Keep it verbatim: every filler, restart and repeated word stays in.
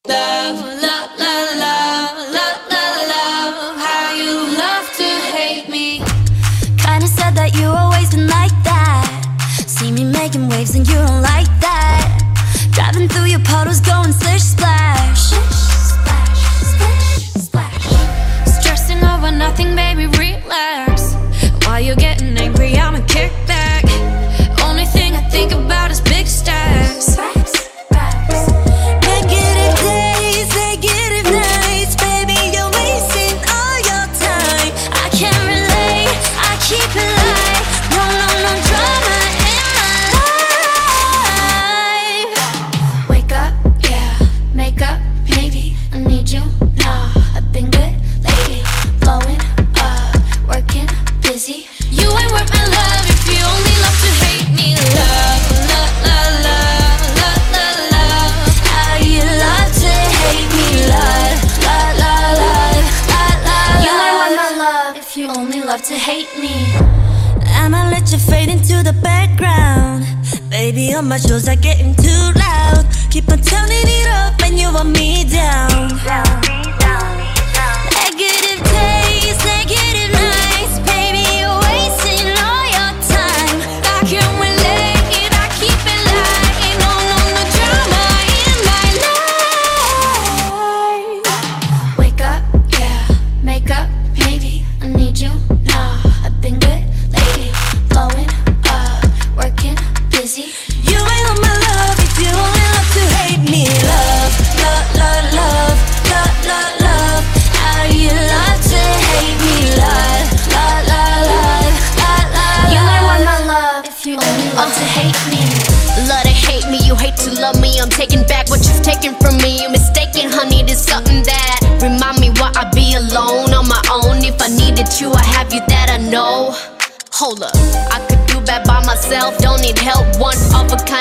Love, love, love, love, love, love, love, how you love to hate me. Kinda said that you always been like that. See me making waves and you don't like that. Driving through your puddles going splish splash. Splash, splash, splash. Stressing over nothing, baby, relax. While you're getting angry, I'ma kick back. Only thing I think about is big stacks. Negative days, negative nights, baby, you're wasting all your time. I can't relate, I keep it light. No, no, no drama in my life. Wake up, yeah, make up, maybe I need you now. I've been good lately, blowing up, working, busy. You ain't worth my love if you only love to hate me. Love, love, love, love, love, love, love. How you love to hate me. Love, love, love, love, love, love. You ain't worth my love if you only love to hate me. I'ma let you fade into the background. Baby, all my shows are getting too loud. Keep on turning it up and you want me down. Negative days, negative nights, baby, you're wasting all your time. I can't relate, I keep it light. No, no, no drama in my life. Wake up, yeah, make up, maybe I need you now. I've been good lately, blowing up, working, busy. You ain't on my love if you only love to hate me. Love, love, love, love, love, love, love. How you love to hate me. Love, love, love, love, love, love. You ain't want my love if you only love to hate me. Love to hate me, you hate to love me. I'm taking back what you've taken from me. You're mistaken, honey, there's something that remind me why I be alone on my own. If I needed you, I have you that I know. Hold up, I could do bad by myself, don't need help. One of a kind.